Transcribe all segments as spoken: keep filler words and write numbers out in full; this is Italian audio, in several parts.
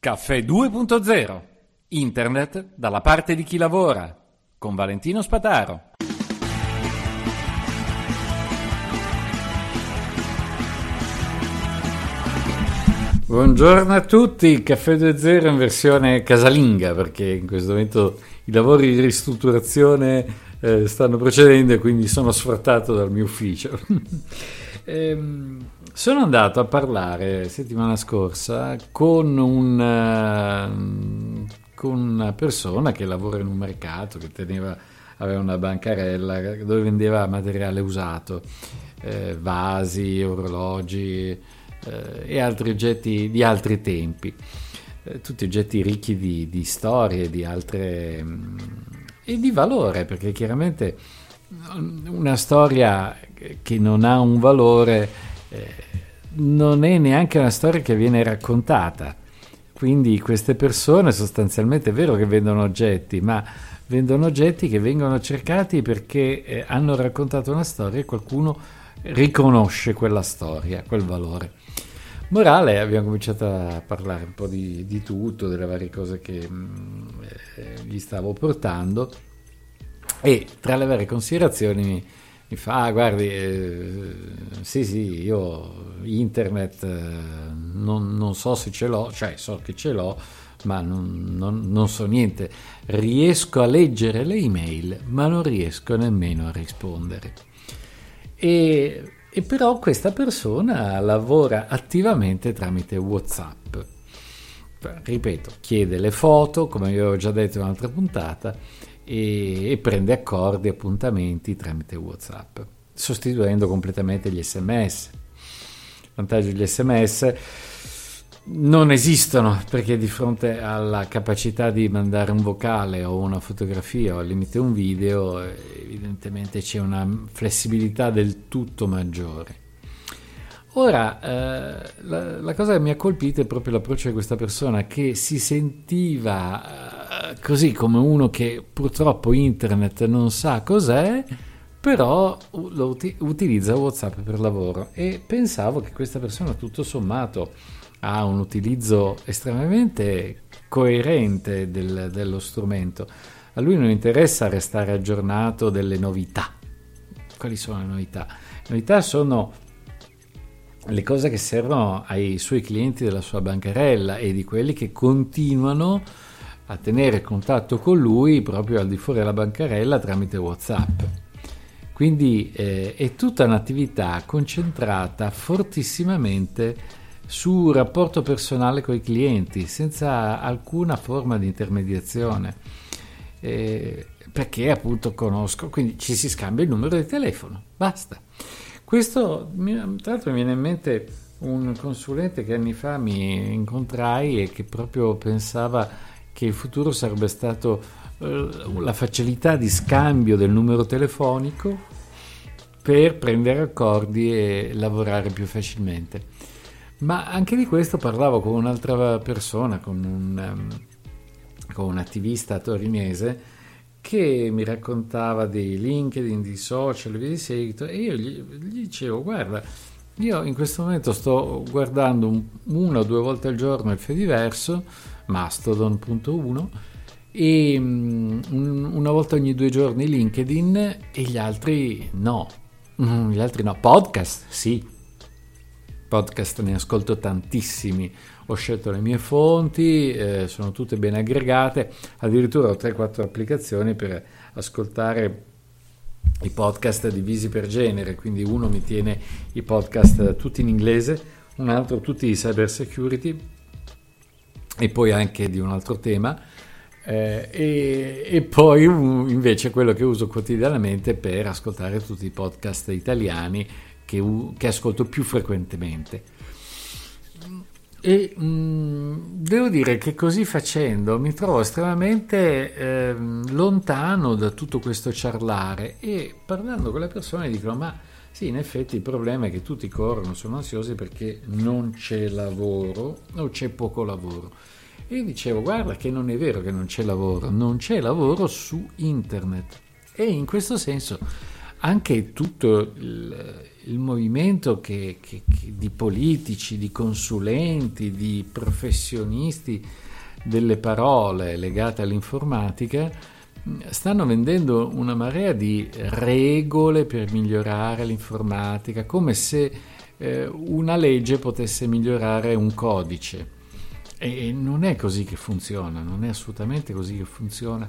Caffè due punto zero. Internet dalla parte di chi lavora. Con Valentino Spataro. Buongiorno a tutti, Caffè due punto zero in versione casalinga, perché in questo momento i lavori di ristrutturazione eh, stanno procedendo e quindi sono sfruttato dal mio ufficio. ehm, sono andato a parlare settimana scorsa con, un, uh, con una persona che lavora in un mercato, che teneva, aveva una bancarella dove vendeva materiale usato, eh, vasi, orologi, e altri oggetti di altri tempi, eh, tutti oggetti ricchi di, di storie, di altre mh, e di valore, perché chiaramente una storia che non ha un valore eh, non è neanche una storia che viene raccontata. Quindi queste persone sostanzialmente è vero che vendono oggetti, ma vendono oggetti che vengono cercati perché eh, hanno raccontato una storia e qualcuno riconosce quella storia, quel valore. Morale, abbiamo cominciato a parlare un po' di, di tutto, delle varie cose che mh, eh, gli stavo portando, e tra le varie considerazioni mi, mi fa, ah, guardi, eh, sì sì, io internet eh, non, non so se ce l'ho, cioè so che ce l'ho, ma non, non, non so niente, riesco a leggere le email, ma non riesco nemmeno a rispondere. E, e però questa persona lavora attivamente tramite WhatsApp. Ripeto, chiede le foto, come vi avevo già detto in un'altra puntata, e, e prende accordi, appuntamenti tramite WhatsApp, sostituendo completamente gli sms. Il vantaggio degli sms: non esistono, perché di fronte alla capacità di mandare un vocale o una fotografia o al limite un video, evidentemente c'è una flessibilità del tutto maggiore. Ora, eh, la, la cosa che mi ha colpito è proprio l'approccio di questa persona, che si sentiva eh, così come uno che purtroppo internet non sa cos'è, però lo uti- utilizza WhatsApp per lavoro, e pensavo che questa persona tutto sommato ha un utilizzo estremamente coerente del, dello strumento. A lui non interessa restare aggiornato delle novità. Quali sono le novità? Le novità sono le cose che servono ai suoi clienti della sua bancarella e di quelli che continuano a tenere contatto con lui proprio al di fuori della bancarella tramite WhatsApp. Quindi eh, è tutta un'attività concentrata fortissimamente su rapporto personale con i clienti, senza alcuna forma di intermediazione, eh, perché appunto conosco, quindi ci si scambia il numero di telefono, basta. Questo, tra l'altro, mi viene in mente un consulente che anni fa mi incontrai e che proprio pensava che il futuro sarebbe stato eh, la facilità di scambio del numero telefonico per prendere accordi e lavorare più facilmente. Ma anche di questo parlavo con un'altra persona, con un, um, con un attivista torinese, che mi raccontava di LinkedIn, di social, via di seguito, e io gli, gli dicevo: guarda, io in questo momento sto guardando un, una o due volte al giorno il Fediverso, Mastodon punto uno, e um, un, una volta ogni due giorni LinkedIn, e gli altri no. Gli altri no. Podcast, sì. Podcast ne ascolto tantissimi, ho scelto le mie fonti, eh, sono tutte ben aggregate, addirittura ho tre quattro applicazioni per ascoltare i podcast divisi per genere, quindi uno mi tiene i podcast tutti in inglese, un altro tutti di cyber security e poi anche di un altro tema, eh, e, e poi un, invece quello che uso quotidianamente per ascoltare tutti i podcast italiani Che, che ascolto più frequentemente. E mh, devo dire che così facendo mi trovo estremamente eh, lontano da tutto questo ciarlare, e parlando con le persone dicono: ma sì, in effetti il problema è che tutti corrono, sono ansiosi perché non c'è lavoro o c'è poco lavoro. E io dicevo: guarda che non è vero che non c'è lavoro, non c'è lavoro su internet, e in questo senso anche tutto il, il movimento che, che, che di politici, di consulenti, di professionisti delle parole legate all'informatica stanno vendendo una marea di regole per migliorare l'informatica, come se eh, una legge potesse migliorare un codice. E non è così che funziona, non è assolutamente così che funziona.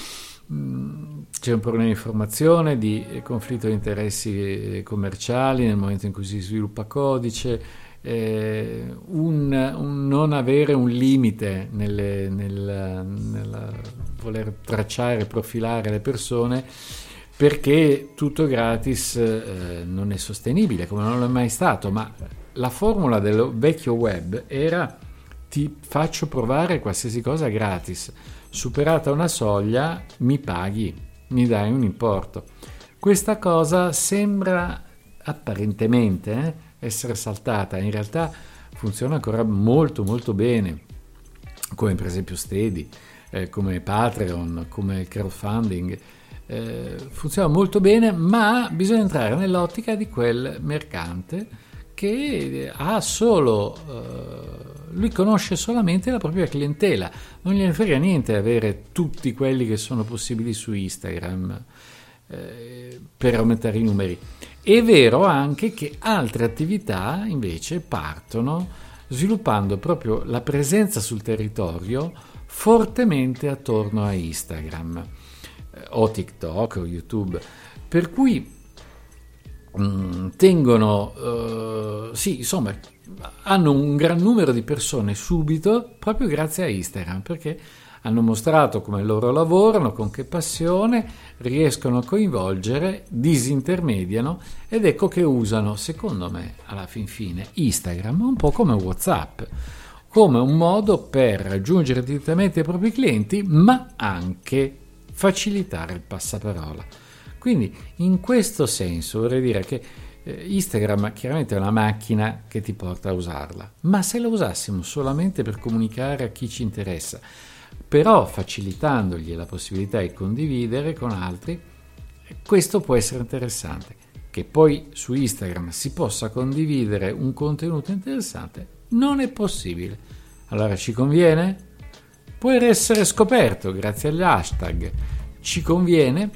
C'è un problema di informazione, di conflitto di interessi commerciali nel momento in cui si sviluppa codice, eh, un, un non avere un limite nelle, nel, nel voler tracciare e profilare le persone, perché tutto gratis eh, non è sostenibile, come non è mai stato. Ma la formula del vecchio web era: ti faccio provare qualsiasi cosa gratis, superata una soglia mi paghi, mi dai un importo. Questa cosa sembra apparentemente eh, essere saltata, in realtà funziona ancora molto molto bene, come per esempio Steady, eh, come Patreon, come crowdfunding. Eh, funziona molto bene, ma bisogna entrare nell'ottica di quel mercante che ha solo... Eh, lui conosce solamente la propria clientela, non gliene frega niente avere tutti quelli che sono possibili su Instagram eh, per aumentare i numeri. È vero anche che altre attività invece partono sviluppando proprio la presenza sul territorio fortemente attorno a Instagram eh, o TikTok o YouTube, per cui mh, tengono eh, sì, insomma, hanno un gran numero di persone subito proprio grazie a Instagram, perché hanno mostrato come loro lavorano, con che passione riescono a coinvolgere, disintermediano, ed ecco che usano, secondo me, alla fin fine Instagram un po' come WhatsApp, come un modo per raggiungere direttamente i propri clienti, ma anche facilitare il passaparola. Quindi in questo senso vorrei dire che Instagram chiaramente è una macchina che ti porta a usarla, ma se la usassimo solamente per comunicare a chi ci interessa, però facilitandogli la possibilità di condividere con altri, questo può essere interessante. Che poi su Instagram si possa condividere un contenuto interessante non è possibile. Allora ci conviene? Può essere scoperto grazie agli hashtag. Ci conviene?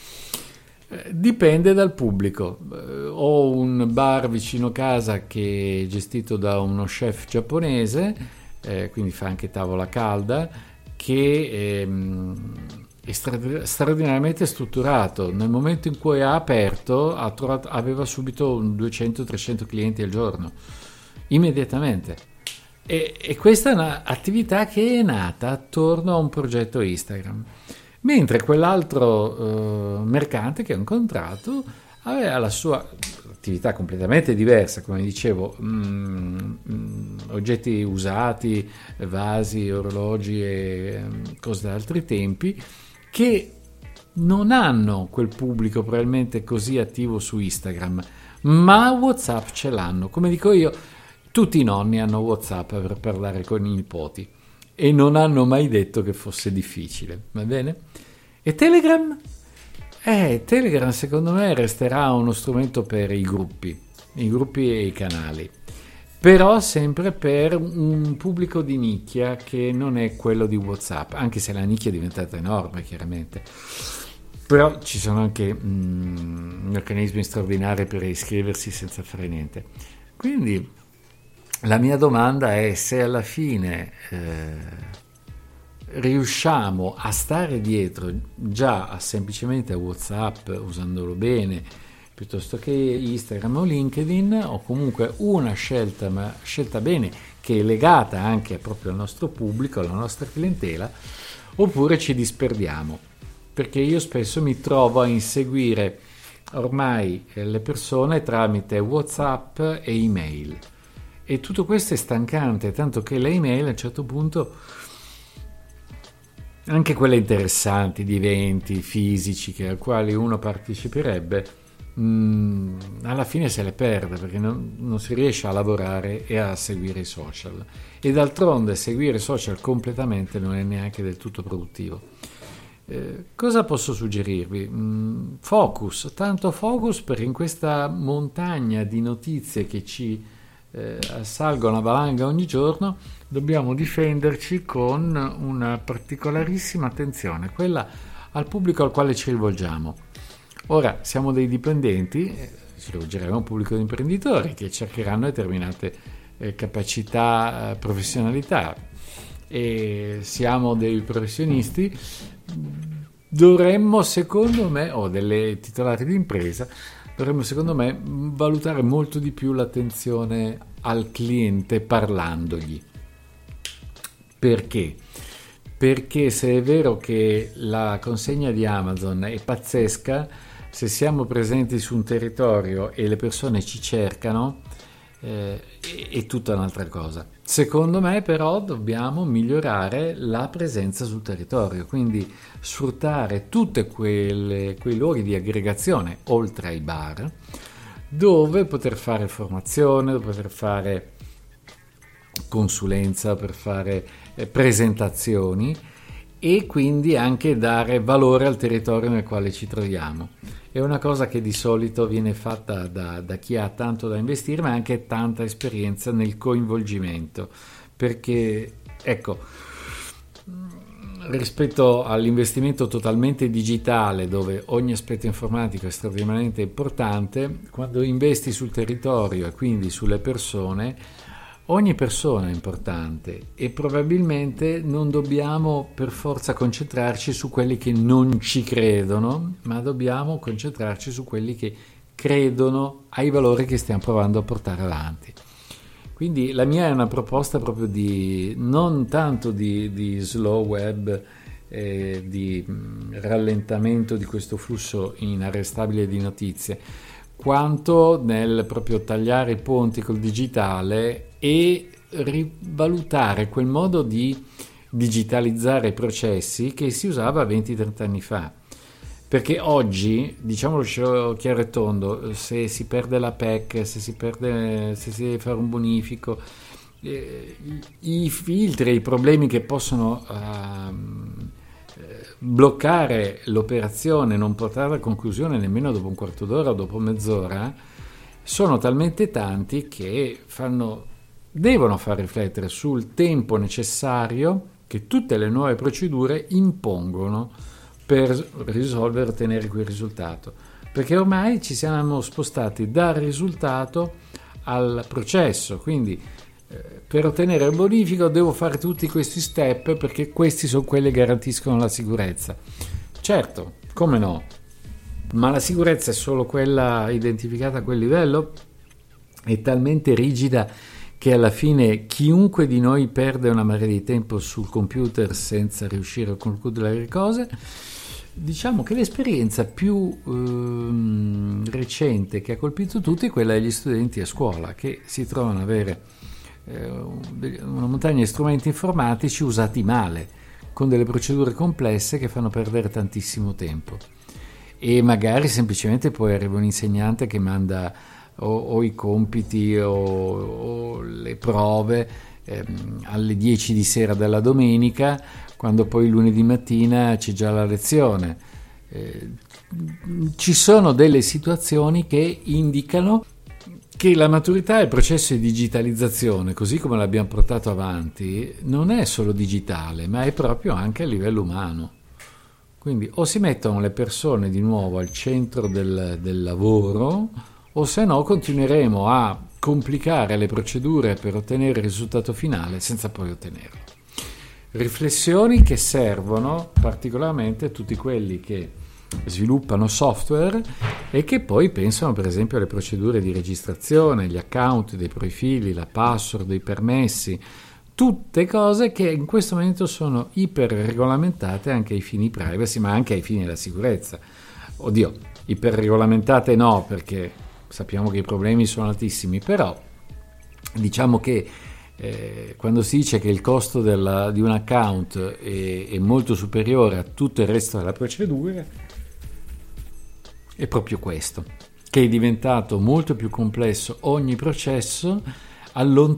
Dipende dal pubblico. Ho un bar vicino casa che è gestito da uno chef giapponese, eh, quindi fa anche tavola calda, che è, è straordinariamente strutturato. Nel momento in cui ha aperto ha trovato, aveva subito duecento trecento clienti al giorno, immediatamente. E, e questa è un'attività che è nata attorno a un progetto Instagram. Mentre quell'altro uh, mercante che ho incontrato aveva la sua attività completamente diversa, come dicevo, mh, mh, oggetti usati, vasi, orologi e mh, cose da altri tempi, che non hanno quel pubblico probabilmente così attivo su Instagram, ma WhatsApp ce l'hanno. Come dico io, tutti i nonni hanno WhatsApp per parlare con i nipoti. E non hanno mai detto che fosse difficile, va bene? E Telegram? Eh, Telegram secondo me resterà uno strumento per i gruppi, i gruppi e i canali, però sempre per un pubblico di nicchia che non è quello di WhatsApp, anche se la nicchia è diventata enorme chiaramente. Però ci sono anche mm, meccanismi straordinari per iscriversi senza fare niente. Quindi la mia domanda è se alla fine eh, riusciamo a stare dietro già a semplicemente a WhatsApp, usandolo bene, piuttosto che Instagram o LinkedIn, o comunque una scelta, ma scelta bene, che è legata anche proprio al nostro pubblico, alla nostra clientela, oppure ci disperdiamo. Perché io spesso mi trovo a inseguire ormai le persone tramite WhatsApp e email. E tutto questo è stancante, tanto che le email a un certo punto, anche quelle interessanti di eventi fisici che, ai quali uno parteciperebbe, mh, alla fine se le perde, perché non, non si riesce a lavorare e a seguire i social. E d'altronde seguire i social completamente non è neanche del tutto produttivo. Eh, cosa posso suggerirvi? Mm, focus, tanto focus, perché in questa montagna di notizie che ci eh, assalgono a valanga ogni giorno dobbiamo difenderci con una particolarissima attenzione, quella al pubblico al quale ci rivolgiamo. Ora siamo dei dipendenti, eh, ci rivolgeremo a un pubblico di imprenditori che cercheranno determinate eh, capacità, eh, professionalità, e siamo dei professionisti, dovremmo secondo me, o delle titolari di impresa, dovremmo secondo me valutare molto di più l'attenzione al cliente parlandogli. Perché? Perché se è vero che la consegna di Amazon è pazzesca, se siamo presenti su un territorio e le persone ci cercano, eh, è, è tutta un'altra cosa. Secondo me però dobbiamo migliorare la presenza sul territorio, quindi sfruttare tutti quei luoghi di aggregazione, oltre ai bar, dove poter fare formazione, dove poter fare consulenza, per fare eh, presentazioni, e quindi anche dare valore al territorio nel quale ci troviamo. È una cosa che di solito viene fatta da, da chi ha tanto da investire, ma anche tanta esperienza nel coinvolgimento, perché ecco, rispetto all'investimento totalmente digitale, dove ogni aspetto informatico è straordinariamente importante, quando investi sul territorio e quindi sulle persone, ogni persona è importante e probabilmente non dobbiamo per forza concentrarci su quelli che non ci credono, ma dobbiamo concentrarci su quelli che credono ai valori che stiamo provando a portare avanti. Quindi la mia è una proposta proprio di non tanto di, di slow web, eh, di mh, rallentamento di questo flusso inarrestabile di notizie, quanto nel proprio tagliare i ponti col digitale e rivalutare quel modo di digitalizzare i processi che si usava venti trenta anni fa. Perché oggi, diciamolo chiaro e tondo, se si perde la P E C, se si perde, se si deve fare un bonifico, eh, i filtri, i problemi che possono uh, bloccare l'operazione, non portarla a conclusione nemmeno dopo un quarto d'ora o dopo mezz'ora, sono talmente tanti che fanno, devono far riflettere sul tempo necessario che tutte le nuove procedure impongono per risolvere e ottenere quel risultato, perché ormai ci siamo spostati dal risultato al processo, quindi eh, per ottenere il bonifico devo fare tutti questi step perché questi sono quelli che garantiscono la sicurezza. Certo, come no, ma la sicurezza è solo quella identificata a quel livello? È talmente rigida che alla fine chiunque di noi perde una marea di tempo sul computer senza riuscire a concludere le cose. Diciamo che l'esperienza più ehm, recente che ha colpito tutti è quella degli studenti a scuola, che si trovano ad avere eh, una montagna di strumenti informatici usati male, con delle procedure complesse che fanno perdere tantissimo tempo. E magari semplicemente poi arriva un insegnante che manda o, o i compiti o, o le prove ehm, alle dieci di sera della domenica, quando poi lunedì mattina c'è già la lezione. Eh, ci sono delle situazioni che indicano che la maturità e il processo di digitalizzazione, così come l'abbiamo portato avanti, non è solo digitale, ma è proprio anche a livello umano. Quindi o si mettono le persone di nuovo al centro del, del lavoro, o se no continueremo a complicare le procedure per ottenere il risultato finale senza poi ottenerlo. Riflessioni che servono particolarmente a tutti quelli che sviluppano software e che poi pensano per esempio alle procedure di registrazione, gli account dei profili, la password, i permessi, tutte cose che in questo momento sono iper regolamentate anche ai fini privacy, ma anche ai fini della sicurezza. Oddio, iper regolamentate no, perché sappiamo che i problemi sono altissimi, però diciamo che Eh, quando si dice che il costo della, di un account è, è molto superiore a tutto il resto della procedura, è proprio questo, che è diventato molto più complesso ogni processo,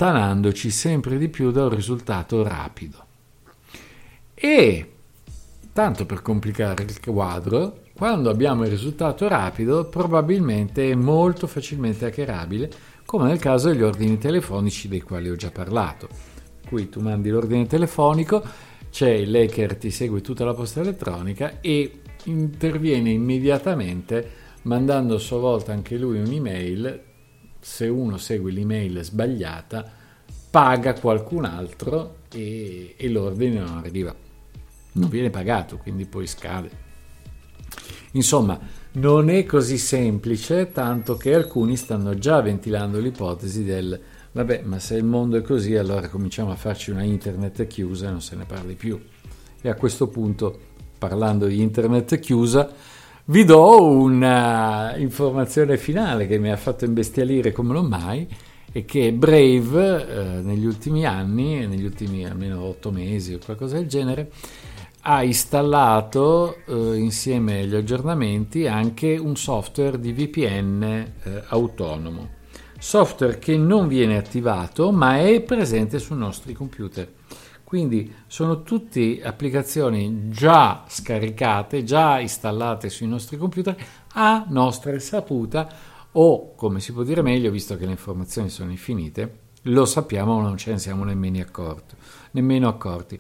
allontanandoci sempre di più da un risultato rapido. E tanto per complicare il quadro, quando abbiamo il risultato rapido, probabilmente è molto facilmente hackerabile, come nel caso degli ordini telefonici dei quali ho già parlato. Qui tu mandi l'ordine telefonico, c'è il hacker, ti segue tutta la posta elettronica e interviene immediatamente mandando a sua volta anche lui un'email. Se uno segue l'email sbagliata, paga qualcun altro e, e l'ordine non arriva, non viene pagato, quindi poi scade. Insomma, non è così semplice, tanto che alcuni stanno già ventilando l'ipotesi del vabbè, ma se il mondo è così, allora cominciamo a farci una internet chiusa e non se ne parli più. E a questo punto, parlando di internet chiusa, vi do una informazione finale che mi ha fatto imbestialire come non mai, e che Brave eh, negli ultimi anni, negli ultimi almeno otto mesi o qualcosa del genere, ha installato eh, insieme agli aggiornamenti anche un software di V P N eh, autonomo, software che non viene attivato ma è presente sui nostri computer. Quindi sono tutte applicazioni già scaricate, già installate sui nostri computer a nostra saputa, o come si può dire meglio, visto che le informazioni sono infinite, lo sappiamo ma non ce ne siamo nemmeno accorti. Nemmeno accorti.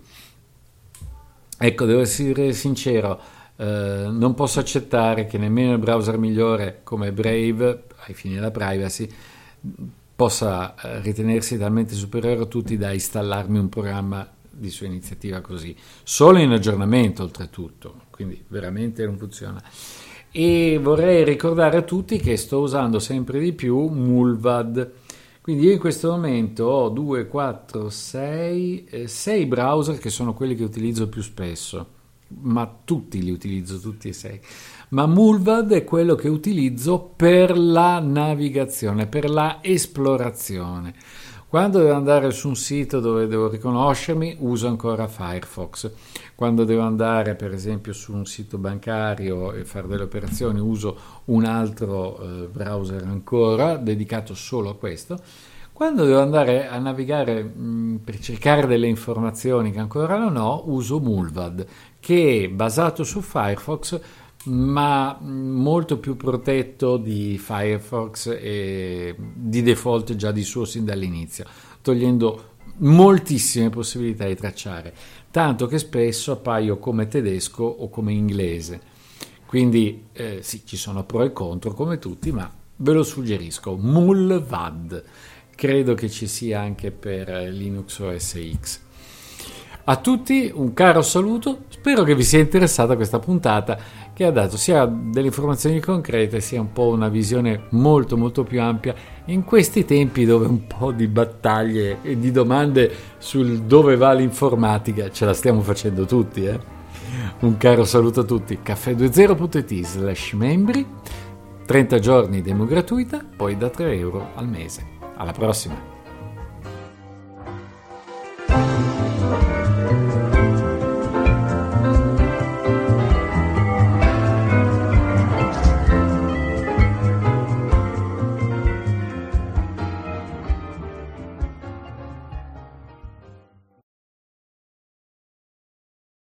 Ecco, devo essere sincero, eh, non posso accettare che nemmeno il browser migliore come Brave, ai fini della privacy, possa eh, ritenersi talmente superiore a tutti da installarmi un programma di sua iniziativa così, solo in aggiornamento oltretutto, quindi veramente non funziona. E vorrei ricordare a tutti che sto usando sempre di più Mullvad. Quindi io in questo momento ho due, quattro, sei, sei browser che sono quelli che utilizzo più spesso, ma tutti li utilizzo, tutti e sei. Ma Mullvad è quello che utilizzo per la navigazione, per la esplorazione. Quando devo andare su un sito dove devo riconoscermi, uso ancora Firefox. Quando devo andare, per esempio, su un sito bancario e fare delle operazioni, uso un altro eh, browser ancora, dedicato solo a questo. Quando devo andare a navigare mh, per cercare delle informazioni che ancora non ho, uso Mullvad, che è basato su Firefox, ma molto più protetto di Firefox e di default già di suo sin dall'inizio, togliendo moltissime possibilità di tracciare, tanto che spesso appaio come tedesco o come inglese. Quindi eh, sì, ci sono pro e contro come tutti, ma ve lo suggerisco. Mullvad, credo che ci sia anche per Linux O S X. A tutti un caro saluto, spero che vi sia interessata questa puntata che ha dato sia delle informazioni concrete sia un po' una visione molto molto più ampia in questi tempi dove un po' di battaglie e di domande sul dove va l'informatica ce la stiamo facendo tutti. Eh? Un caro saluto a tutti, caffè venti punto it slash membri, trenta giorni demo gratuita, poi da tre euro al mese. Alla prossima!